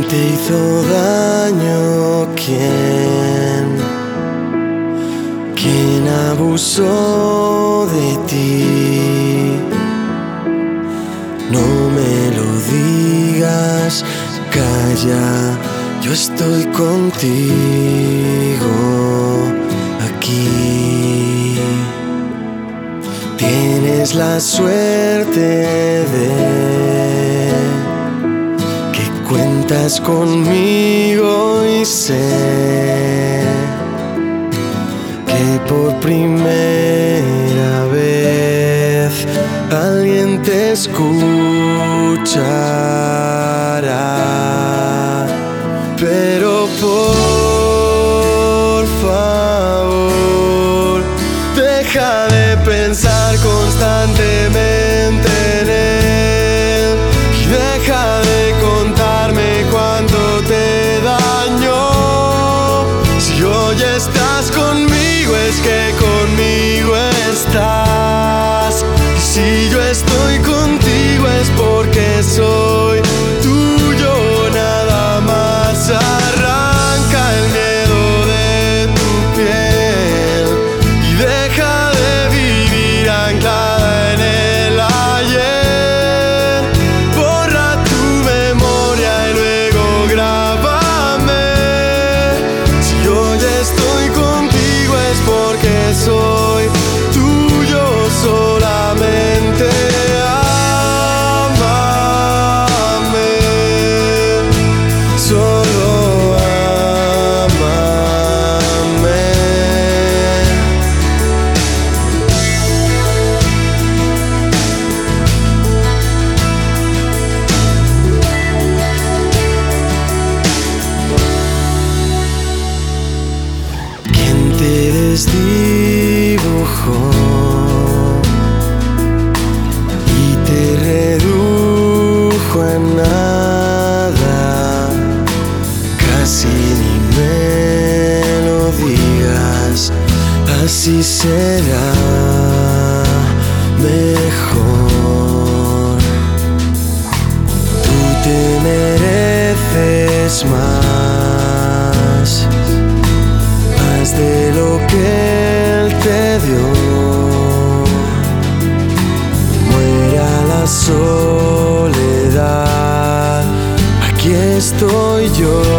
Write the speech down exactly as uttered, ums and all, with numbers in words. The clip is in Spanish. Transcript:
te hizo daño? ¿Quién? ¿Quién abusó de ti? No me lo digas, calla, yo estoy contigo aquí. Tienes la suerte de que cuentas conmigo y sé que por primera vez alguien te escuchará. Pero por favor, deja de pensar constantemente en él y deja de contarme cuánto te dañó. Si hoy estás conmigo es que conmigo estás, y si yo estoy contigo es porque soy tuyo, nada más. Arranca el miedo de tu piel y deja de vivir anclada en el ayer. Borra tu memoria y luego grábame. Si hoy estoy contigo es porque soy tuyo solamente. Ámame, solo ámame. ¿Quién te desdibujó y te redujo a nada? Casi ni me lo digas, así será mejor. Tú te mereces más, más de lo que él te dio. Muera la soledad, aquí estoy yo.